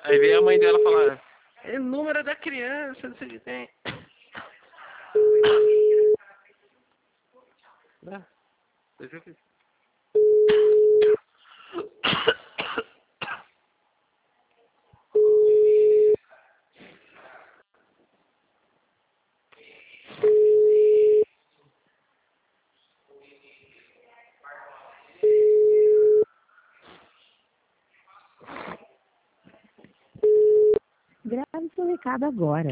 Aí veio a mãe dela falar, é número da criança, não sei o que tem. Deixa eu ver. Grave seu recado agora.